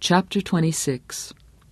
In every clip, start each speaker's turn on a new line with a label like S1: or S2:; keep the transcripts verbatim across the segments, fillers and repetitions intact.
S1: Chapter twenty-six.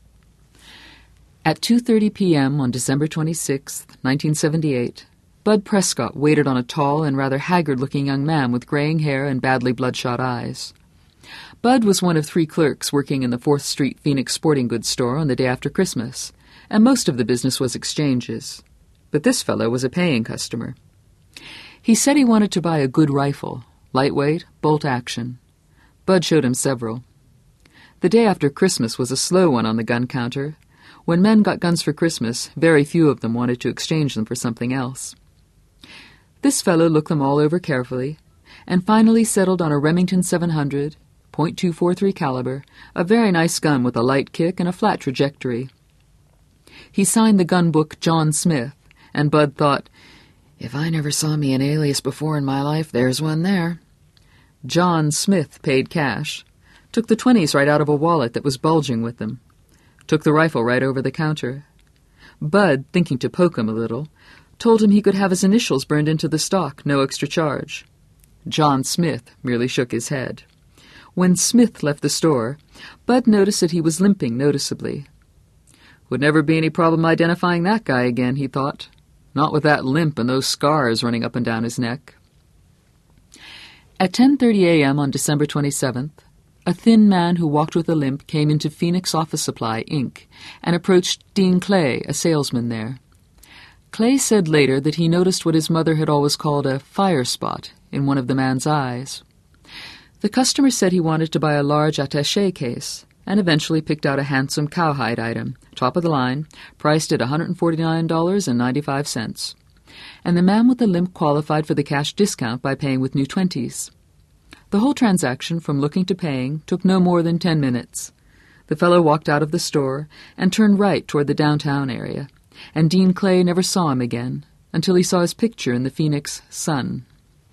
S1: At two thirty p.m. on December twenty-sixth, nineteen seventy-eight, Bud Prescott waited on a tall and rather haggard-looking young man with graying hair and badly bloodshot eyes. Bud was one of three clerks working in the fourth Street Phoenix sporting goods store on the day after Christmas, and most of the business was exchanges. But this fellow was a paying customer. He said he wanted to buy a good rifle, lightweight, bolt-action. Bud showed him several. The day after Christmas was a slow one on the gun counter. When men got guns for Christmas, very few of them wanted to exchange them for something else. This fellow looked them all over carefully, and finally settled on a Remington seven hundred, point two four three caliber, a very nice gun with a light kick and a flat trajectory. He signed the gun book John Smith, and Bud thought, "If I never saw me an alias before in my life, there's one there." John Smith paid cash, took the twenties right out of a wallet that was bulging with them, took the rifle right over the counter. Bud, thinking to poke him a little, told him he could have his initials burned into the stock, no extra charge. John Smith merely shook his head. When Smith left the store, Bud noticed that he was limping noticeably. Would never be any problem identifying that guy again, he thought. Not with that limp and those scars running up and down his neck. At ten thirty a.m. on December twenty-seventh, a thin man who walked with a limp came into Phoenix Office Supply, Incorporated, and approached Dean Clay, a salesman there. Clay said later that he noticed what his mother had always called a fire spot in one of the man's eyes. The customer said he wanted to buy a large attaché case, and eventually picked out a handsome cowhide item, top of the line, priced at one hundred forty-nine dollars and ninety-five cents. And the man with the limp qualified for the cash discount by paying with new twenties. The whole transaction, from looking to paying, took no more than ten minutes. The fellow walked out of the store and turned right toward the downtown area, and Dean Clay never saw him again until he saw his picture in the Phoenix Sun.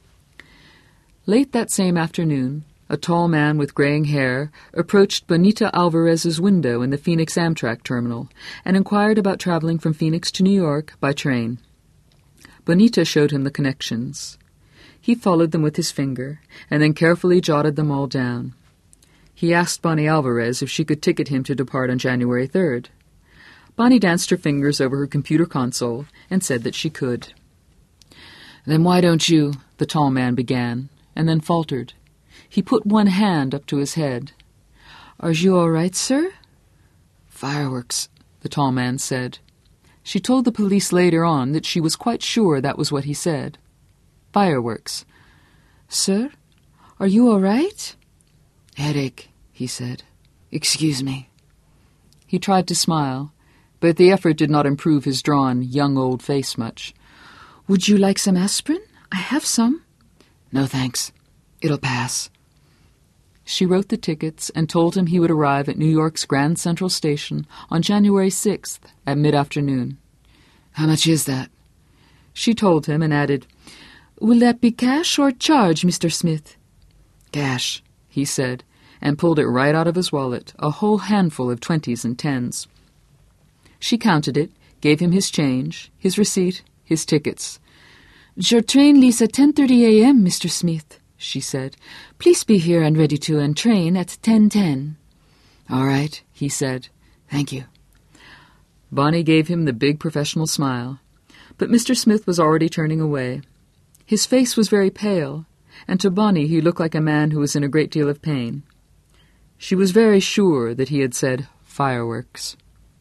S1: Late that same afternoon, a tall man with graying hair approached Bonita Alvarez's window in the Phoenix Amtrak terminal and inquired about traveling from Phoenix to New York by train. Bonita showed him the connections. He followed them with his finger, and then carefully jotted them all down. He asked Bonnie Alvarez if she could ticket him to depart on January third. Bonnie danced her fingers over her computer console and said that she could. "Then why don't you—" the tall man began, and then faltered. He put one hand up to his head. "Are you all right, sir?" "Fireworks," the tall man said. She told the police later on that she was quite sure that was what he said. Fireworks. "Sir, are you all right?" "Headache," he said. "Excuse me." He tried to smile, but the effort did not improve his drawn, young old face much. "Would you like some aspirin? I have some." "No, thanks. It'll pass." She wrote the tickets and told him he would arrive at New York's Grand Central Station on January sixth at mid-afternoon. "How much is that?" She told him and added, "Will that be cash or charge, Mister Smith?" "Cash," he said, and pulled it right out of his wallet, a whole handful of twenties and tens. She counted it, gave him his change, his receipt, his tickets. "Your train leaves at ten thirty a.m., Mister Smith," she said. "Please be here and ready to entrain at ten ten. "All right," he said. "Thank you." Bonnie gave him the big professional smile, but Mister Smith was already turning away. His face was very pale, and to Bonnie he looked like a man who was in a great deal of pain. She was very sure that he had said fireworks.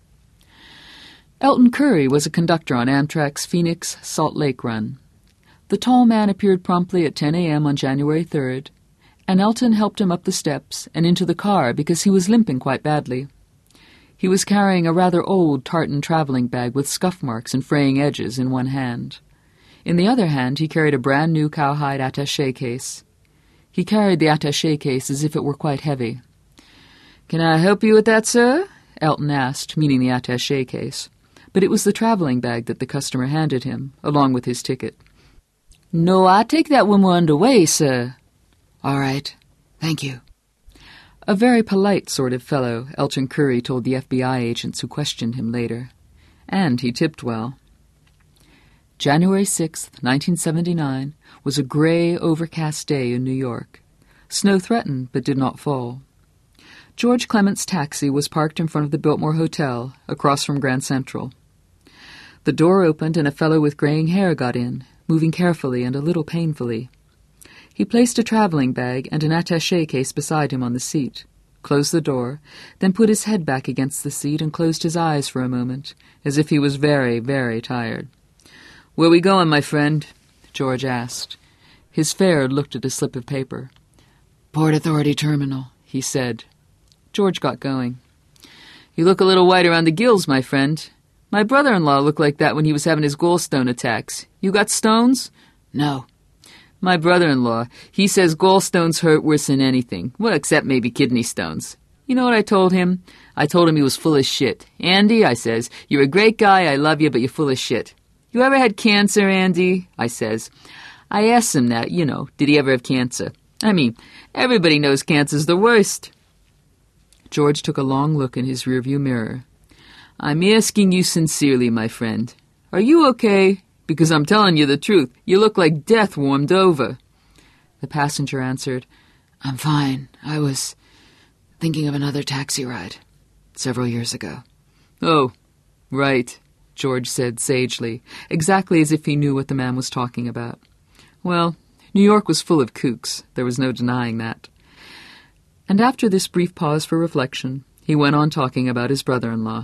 S1: Elton Curry was a conductor on Amtrak's Phoenix Salt Lake run. The tall man appeared promptly at ten a.m. on January third, and Elton helped him up the steps and into the car because he was limping quite badly. He was carrying a rather old tartan traveling bag with scuff marks and fraying edges in one hand. In the other hand he carried a brand-new cowhide attaché case. He carried the attaché case as if it were quite heavy. "Can I help you with that, sir?" Elton asked, meaning the attaché case. But it was the traveling bag that the customer handed him, along with his ticket. "No, I take that when we're underway, sir." "All right. Thank you." A very polite sort of fellow, Elton Curry told the F B I agents who questioned him later. And he tipped well. January sixth, nineteen seventy-nine, was a gray, overcast day in New York. Snow threatened, but did not fall. George Clement's taxi was parked in front of the Biltmore Hotel, across from Grand Central. The door opened and a fellow with graying hair got in, moving carefully and a little painfully. He placed a traveling bag and an attaché case beside him on the seat, closed the door, then put his head back against the seat and closed his eyes for a moment, as if he was very, very tired. "Where we going, my friend?" George asked. His fare looked at a slip of paper. "Port Authority Terminal," he said. George got going. "You look a little white around the gills, my friend. My brother-in-law looked like that when he was having his gallstone attacks. You got stones?" "No." "My brother-in-law, he says gallstones hurt worse than anything. Well, except maybe kidney stones. You know what I told him? I told him he was full of shit. 'Andy,' I says, 'you're a great guy, I love you, but you're full of shit.' 'You ever had cancer, Andy?' I says. I asked him that, you know, did he ever have cancer? I mean, everybody knows cancer's the worst." George took a long look in his rearview mirror. "I'm asking you sincerely, my friend. Are you okay? Because I'm telling you the truth. You look like death warmed over." The passenger answered, "I'm fine. I was thinking of another taxi ride several years ago." "Oh, right," George said sagely, exactly as if he knew what the man was talking about. Well, New York was full of kooks. There was no denying that. And after this brief pause for reflection, he went on talking about his brother-in-law.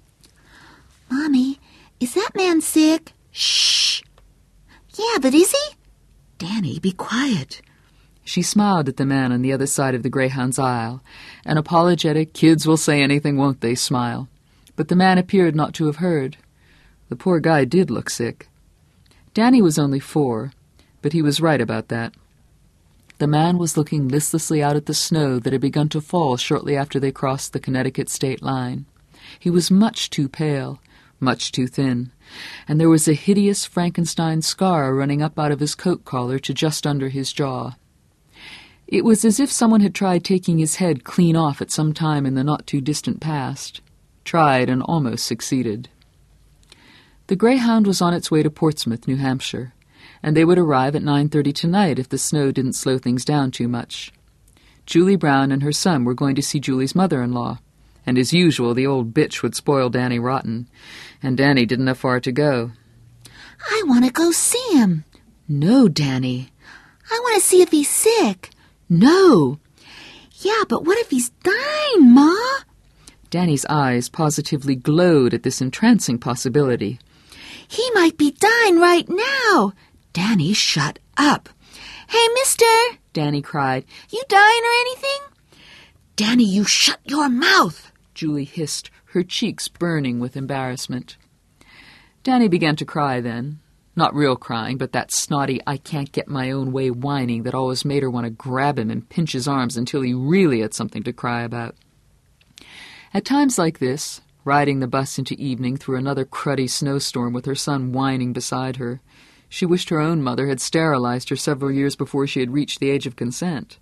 S2: "Mommy, is that man sick?" "Shh! Yeah, but is he?" "Danny, be quiet."
S1: She smiled at the man on the other side of the Greyhound's aisle, an apologetic, kids-will-say-anything-won't-they smile. But the man appeared not to have heard. The poor guy did look sick. Danny was only four, but he was right about that. The man was looking listlessly out at the snow that had begun to fall shortly after they crossed the Connecticut state line. He was much too pale, much too thin, and there was a hideous Frankenstein scar running up out of his coat collar to just under his jaw. It was as if someone had tried taking his head clean off at some time in the not-too-distant past. Tried and almost succeeded. The Greyhound was on its way to Portsmouth, New Hampshire, and they would arrive at nine thirty tonight if the snow didn't slow things down too much. Julie Brown and her son were going to see Julie's mother-in-law, and as usual the old bitch would spoil Danny rotten, and Danny didn't have far to go.
S2: "I want to go see him."
S1: "No, Danny."
S2: "I want to see if he's sick."
S1: "No."
S2: "Yeah, but what if he's dying, Ma?"
S1: Danny's eyes positively glowed at this entrancing possibility.
S2: "He might be dying right now." "Danny, shut up." "Hey, mister," Danny cried, "you dying or anything?" "Danny, you shut your mouth," Julie hissed, her cheeks burning with embarrassment. Danny began to cry then. Not real crying, but that snotty, I-can't-get-my-own-way whining that always made her want to grab him and pinch his arms until he really had something to cry about. At times like this, riding the bus into evening through another cruddy snowstorm with her son whining beside her, she wished her own mother had sterilized her several years before she had reached the age of consent.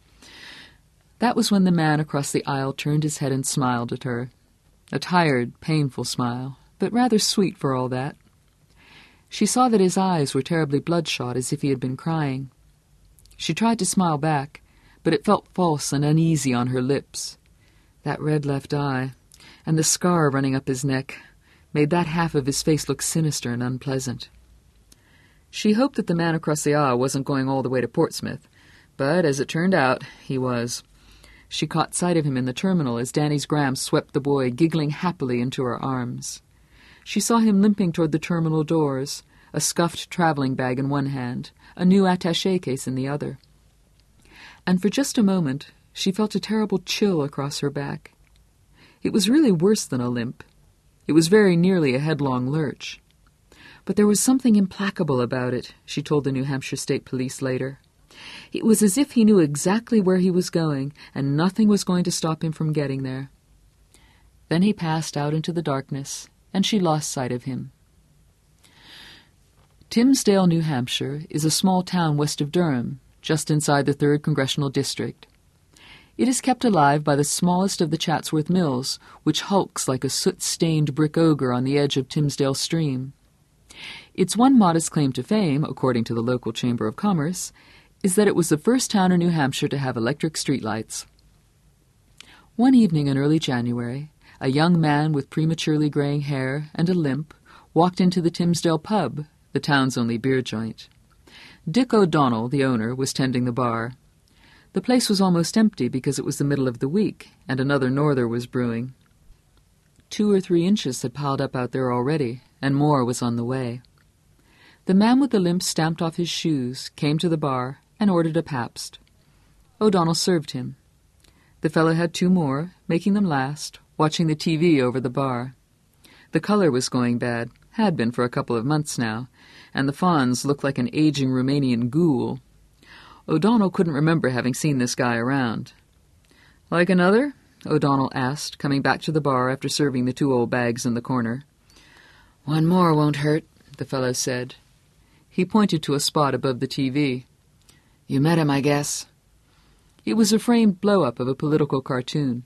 S2: That was when the man across the aisle turned his head and smiled at her. A tired, painful smile, but rather sweet for all that. She saw that his eyes were terribly bloodshot, as if he had been crying. She tried to smile back, but it felt false and uneasy on her lips. That red left eye, and the scar running up his neck, made that half of his face look sinister and unpleasant. She hoped that the man across the aisle wasn't going all the way to Portsmouth, but as it turned out, he was. She caught sight of him in the terminal as Danny's gram swept the boy, giggling happily, into her arms. She saw him limping toward the terminal doors, a scuffed traveling bag in one hand, a new attaché case in the other. And for just a moment, she felt a terrible chill across her back. It was really worse than a limp. It was very nearly a headlong lurch. But there was something implacable about it, she told the New Hampshire State Police later. It was as if he knew exactly where he was going, and nothing was going to stop him from getting there. Then he passed out into the darkness, and she lost sight of him. Timsdale, New Hampshire, is a small town west of Durham, just inside the third Congressional District. It is kept alive by the smallest of the Chatsworth Mills, which hulks like a soot-stained brick ogre on the edge of Timsdale Stream. Its one modest claim to fame, according to the local Chamber of Commerce, is that it was the first town in New Hampshire to have electric streetlights.
S1: One evening in early January, a young man with prematurely graying hair and a limp walked into the Timsdale pub, the town's only beer joint. Dick O'Donnell, the owner, was tending the bar. The place was almost empty because it was the middle of the week, and another norther was brewing. Two or three inches had piled up out there already, and more was on the way. The man with the limp stamped off his shoes, came to the bar, and ordered a Pabst. O'Donnell served him. The fellow had two more, making them last, watching the T V over the bar. The color was going bad, had been for a couple of months now, and the Fonz looked like an aging Romanian ghoul. O'Donnell couldn't remember having seen this guy around. "Like another?" O'Donnell asked, coming back to the bar after serving the two old bags in the corner. "One more won't hurt," the fellow said. He pointed to a spot above the T V. "You met him, I guess." It was a framed blow-up of a political cartoon.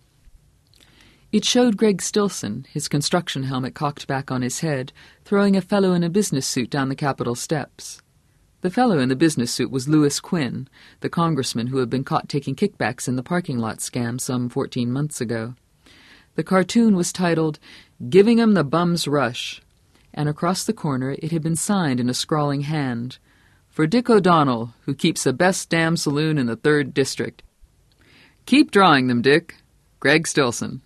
S1: It showed Greg Stilson, his construction helmet cocked back on his head, throwing a fellow in a business suit down the Capitol steps. The fellow in the business suit was Lewis Quinn, the congressman who had been caught taking kickbacks in the parking lot scam some fourteen months ago. The cartoon was titled, "Giving 'em the Bum's Rush," and across the corner it had been signed in a scrawling hand, "For Dick O'Donnell, who keeps the best damn saloon in the third District. Keep drawing them, Dick. Greg Stilson."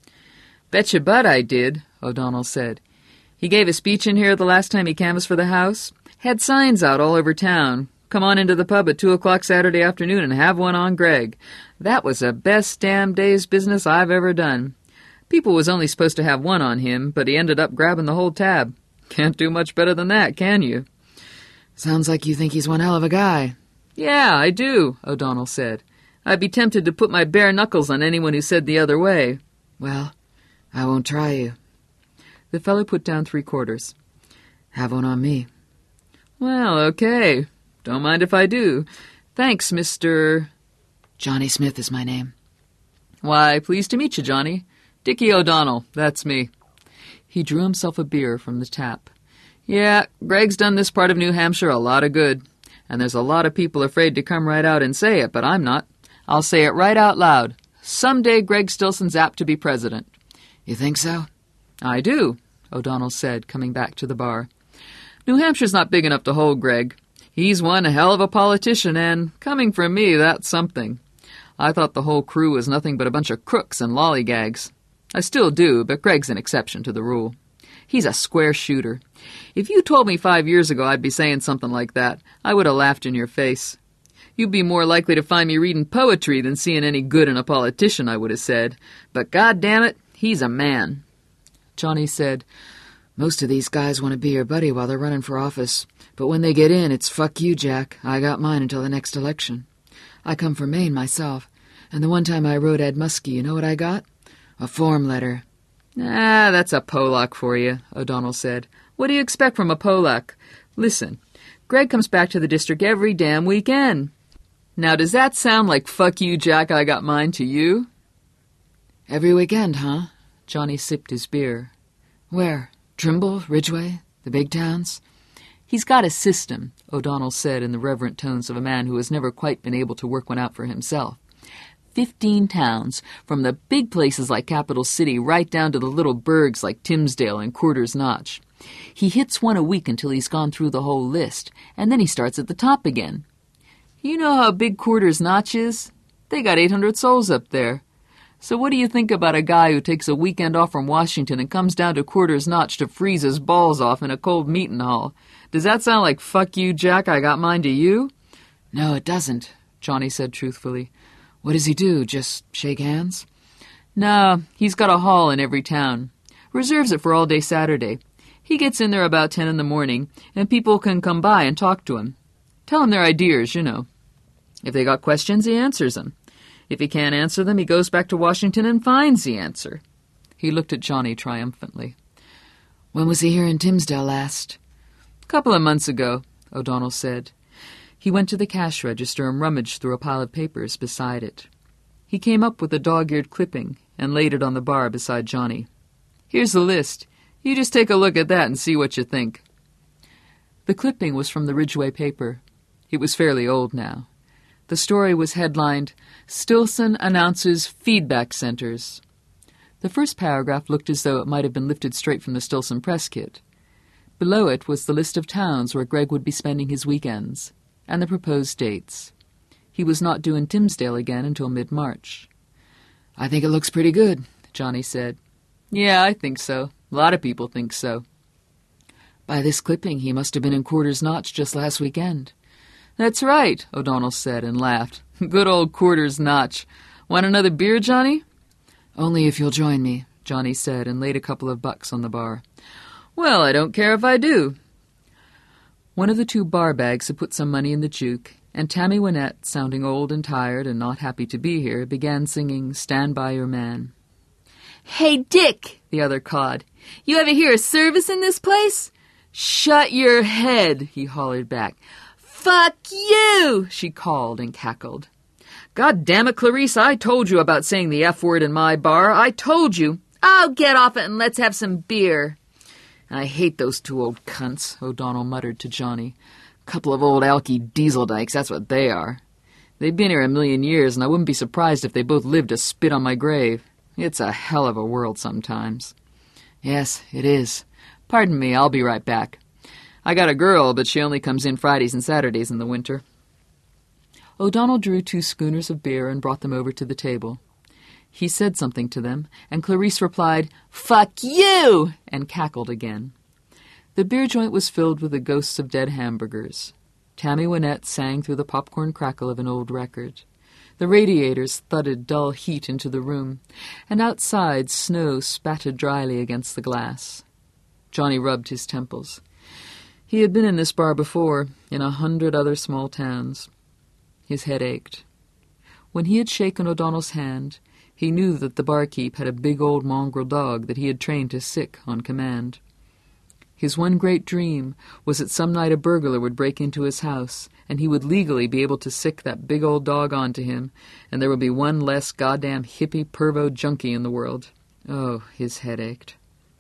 S1: "Betcha butt I did," O'Donnell said. "He gave a speech in here the last time he canvassed for the House. Had signs out all over town. Come on into the pub at two o'clock Saturday afternoon and have one on Greg. That was the best damn day's business I've ever done. People was only supposed to have one on him, but he ended up grabbing the whole tab. Can't do much better than that, can you?" "Sounds like you think he's one hell of a guy." "Yeah, I do," O'Donnell said. "I'd be tempted to put my bare knuckles on anyone who said the other way." "Well, I won't try you." The fellow put down three quarters. "Have one on me." "Well, okay. Don't mind if I do. Thanks, Mister "Johnny Smith is my name." "Why, pleased to meet you, Johnny. Dickie O'Donnell, that's me." He drew himself a beer from the tap. "Yeah, Greg's done this part of New Hampshire a lot of good. And there's a lot of people afraid to come right out and say it, but I'm not. I'll say it right out loud. Someday Greg Stilson's apt to be president." "You think so?" "I do," O'Donnell said, coming back to the bar. "New Hampshire's not big enough to hold Greg. He's one hell of a politician, and, coming from me, that's something. I thought the whole crew was nothing but a bunch of crooks and lollygags. I still do, but Greg's an exception to the rule. He's a square shooter. If you told me five years ago I'd be saying something like that, I would have laughed in your face. You'd be more likely to find me reading poetry than seeing any good in a politician, I would have said. But goddammit, he's a man." Johnny said, "Most of these guys want to be your buddy while they're running for office. But when they get in, it's fuck you, Jack. I got mine until the next election. I come from Maine myself, and the one time I wrote Ed Muskie, you know what I got? A form letter." "Ah, that's a Polak for you," O'Donnell said. "What do you expect from a Polak? Listen, Greg comes back to the district every damn weekend. Now, does that sound like fuck you, Jack, I got mine to you?" "Every weekend, huh?" Johnny sipped his beer. "Where? Trimble, Ridgeway, the big towns?" "He's got a system," O'Donnell said in the reverent tones of a man who has never quite been able to work one out for himself. Fifteen towns, from the big places like Capital City right down to the little burgs like Timsdale and Quarters Notch. He hits one a week until he's gone through the whole list, and then he starts at the top again. You know how big Quarters Notch is? They got eight hundred souls up there. So what do you think about a guy who takes a weekend off from Washington and comes down to Quarters Notch to freeze his balls off in a cold meeting hall? Does that sound like fuck you, Jack, I got mine to you?" "No, it doesn't," Johnny said truthfully. "What does he do, just shake hands?" "No, he's got a hall in every town. Reserves it for all day Saturday. He gets in there about ten in the morning, and people can come by and talk to him. Tell him their ideas, you know. If they got questions, he answers them. If he can't answer them, he goes back to Washington and finds the answer." He looked at Johnny triumphantly. "When was he here in Timsdale last?" "A couple of months ago," O'Donnell said. He went to the cash register and rummaged through a pile of papers beside it. He came up with a dog-eared clipping and laid it on the bar beside Johnny. "Here's the list. You just take a look at that and see what you think." The clipping was from the Ridgeway paper. It was fairly old now. The story was headlined, "Stillson Announces Feedback Centers." The first paragraph looked as though it might have been lifted straight from the Stillson press kit. Below it was the list of towns where Greg would be spending his weekends, and the proposed dates. He was not due in Timsdale again until mid-March. "I think it looks pretty good," Johnny said. "Yeah, I think so. A lot of people think so." "By this clipping, he must have been in Quarters Notch just last weekend." "That's right," O'Donnell said and laughed. "Good old Quarters Notch. Want another beer, Johnny?" "Only if you'll join me," Johnny said and laid a couple of bucks on the bar. "Well, I don't care if I do." One of the two bar bags had put some money in the juke, and Tammy Wynette, sounding old and tired and not happy to be here, began singing "Stand By Your Man."
S2: "Hey, Dick," the other cawed. "You ever hear a service in this place?" "Shut your head," he hollered back. "Fuck you," she called and cackled. "God damn it, Clarice, I told you about saying the F word in my bar. I told you. I'll get off it and let's have some beer." "I hate those two old cunts," O'Donnell muttered to Johnny. "Couple of old alky diesel dykes, that's what they are. They've been here a million years, and I wouldn't be surprised if they both lived to spit on my grave. It's a hell of a world sometimes." "Yes, it is. Pardon me, I'll be right back. I got a girl, but she only comes in Fridays and Saturdays in the winter." O'Donnell drew two schooners of beer and brought them over to the table. He said something to them, and Clarice replied, "Fuck you!" and cackled again. The beer joint was filled with the ghosts of dead hamburgers. Tammy Wynette sang through the popcorn crackle of an old record. The radiators thudded dull heat into the room, and outside snow spattered dryly against the glass. Johnny rubbed his temples. He had been in this bar before, in a hundred other small towns. His head ached. When he had shaken O'Donnell's hand, he knew that the barkeep had a big old mongrel dog that he had trained to sick on command. His one great dream was that some night a burglar would break into his house, and he would legally be able to sick that big old dog onto him, and there would be one less goddamn hippie pervo junkie in the world. Oh, his head ached.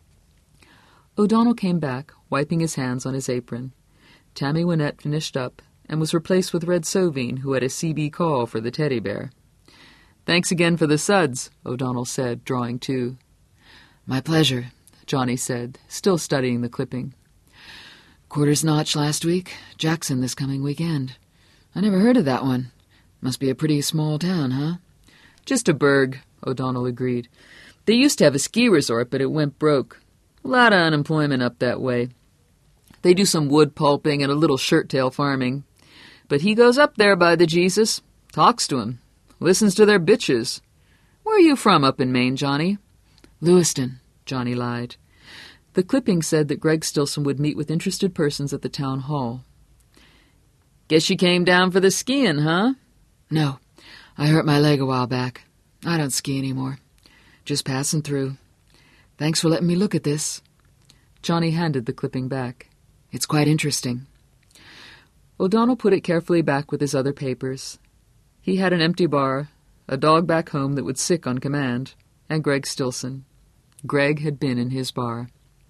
S2: O'Donnell came back, wiping his hands on his apron. Tammy Wynette finished up, and was replaced with Red Sovine, who had a C B call for the teddy bear. "Thanks again for the suds," O'Donnell said, drawing to. "My pleasure," Johnny said, still studying the clipping. "Quarters Notch last week, Jackson this coming weekend. I never heard of that one. Must be a pretty small town, huh?" "Just a burg," O'Donnell agreed. "They used to have a ski resort, but it went broke. A lot of unemployment up that way. They do some wood pulping and a little shirt-tail farming. But he goes up there by the Jesus, talks to 'em, listens to their bitches. Where are you from up in Maine, Johnny?" "Lewiston," Johnny lied. The clipping said that Greg Stillson would meet with interested persons at the town hall. "Guess you came down for the skiing, huh?" "No. I hurt my leg a while back. I don't ski anymore. Just passing through. Thanks for letting me look at this." Johnny handed the clipping back. "It's quite interesting." O'Donnell put it carefully back with his other papers. He had an empty bar, a dog back home that would sick on command, and Greg Stillson. Greg had been in his bar.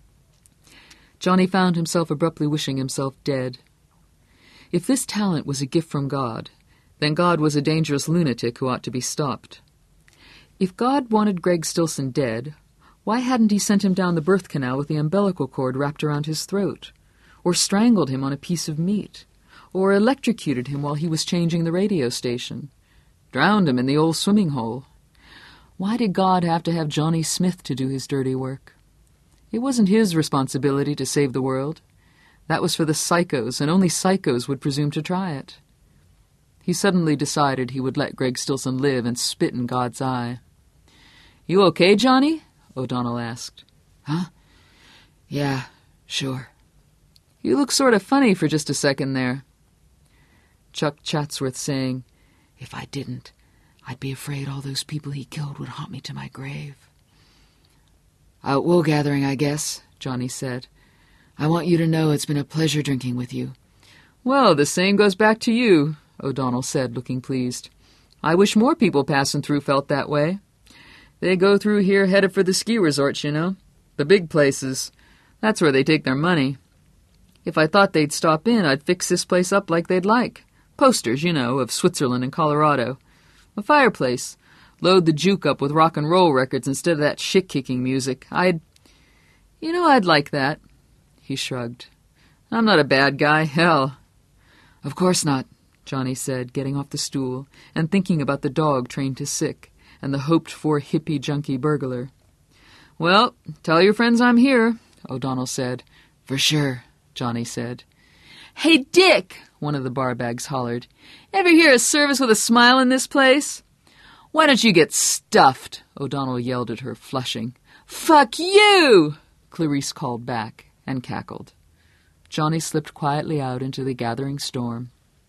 S2: Johnny found himself abruptly wishing himself dead. If this talent was a gift from God, then God was a dangerous lunatic who ought to be stopped. If God wanted Greg Stillson dead, why hadn't he sent him down the birth canal with the umbilical cord wrapped around his throat, or strangled him on a piece of meat, or electrocuted him while he was changing the radio station, drowned him in the old swimming hole? Why did God have to have Johnny Smith to do his dirty work? It wasn't his responsibility to save the world. That was for the psychos, and only psychos would presume to try it. He suddenly decided he would let Greg Stillson live and spit in God's eye. "You okay, Johnny?" O'Donnell asked. "Huh? Yeah, sure." "You look sort of funny for just a second there." Chuck Chatsworth saying, "If I didn't, I'd be afraid all those people he killed would haunt me to my grave." "Out wool gathering, I guess," Johnny said. "I want you to know it's been a pleasure drinking with you." "Well, the same goes back to you," O'Donnell said, looking pleased. "I wish more people passing through felt that way. They go through here headed for the ski resorts, you know. The big places. That's where they take their money. If I thought they'd stop in, I'd fix this place up like they'd like.
S1: Posters, you know, of Switzerland and Colorado. A fireplace. Load the juke up with rock and roll records instead of that shit-kicking music. I'd... You know, I'd like that. He shrugged. I'm not a bad guy, hell. Of course not, Johnny said, getting off the stool and thinking about the dog trained to sick and the hoped-for hippie junkie burglar. Well, tell your friends I'm here, O'Donnell said. For sure, Johnny said. Hey, Dick, one of the bar bags hollered. Ever hear a service with a smile in this place? Why don't you get stuffed? O'Donnell yelled at her, flushing. Fuck you! Clarice called back and cackled. Johnny slipped quietly out into the gathering storm.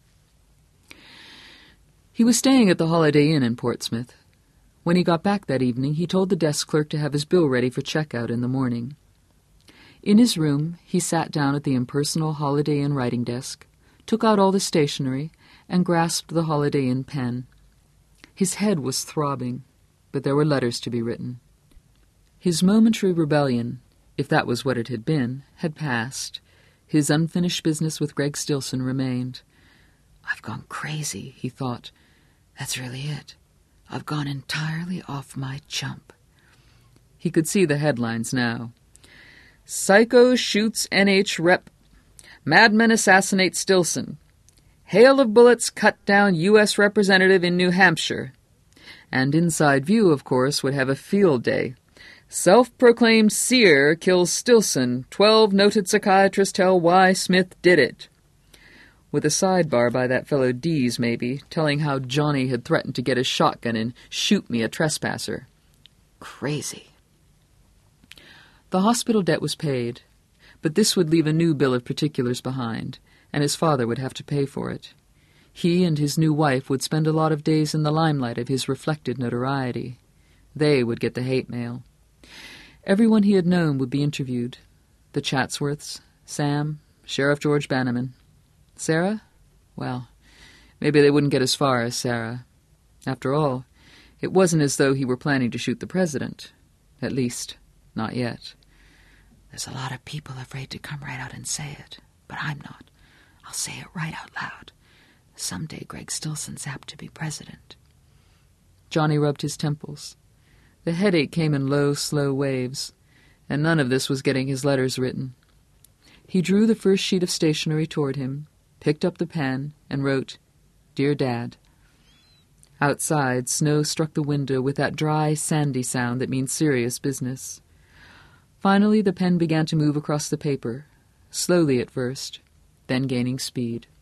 S1: He was staying at the Holiday Inn in Portsmouth. When he got back that evening, he told the desk clerk to have his bill ready for checkout in the morning. In his room, he sat down at the impersonal Holiday Inn writing desk, took out all the stationery, and grasped the Holiday Inn pen. His head was throbbing, but there were letters to be written. His momentary rebellion, if that was what it had been, had passed. His unfinished business with Greg Stilson remained. I've gone crazy, he thought. That's really it. I've gone entirely off my chump. He could see the headlines now. Psycho shoots N H rep. Madman assassinate Stilson. Hail of bullets cut down U S representative in New Hampshire. And Inside View, of course, would have a field day. Self-proclaimed seer kills Stilson. Twelve noted psychiatrists tell why Smith did it. With a sidebar by that fellow Dees, maybe, telling how Johnny had threatened to get his shotgun and shoot me a trespasser. Crazy. The hospital debt was paid, but this would leave a new bill of particulars behind, and his father would have to pay for it. He and his new wife would spend a lot of days in the limelight of his reflected notoriety. They would get the hate mail. Everyone he had known would be interviewed. The Chatsworths, Sam, Sheriff George Bannerman. Sarah? Well, maybe they wouldn't get as far as Sarah. After all, it wasn't as though he were planning to shoot the president. At least, not yet. There's a lot of people afraid to come right out and say it, but I'm not. I'll say it right out loud. Someday Greg Stilson's apt to be president. Johnny rubbed his temples. The headache came in low, slow waves, and none of this was getting his letters written. He drew the first sheet of stationery toward him, picked up the pen, and wrote, Dear Dad. Outside, snow struck the window with that dry, sandy sound that means serious business. Finally, the pen began to move across the paper, slowly at first, then gaining speed.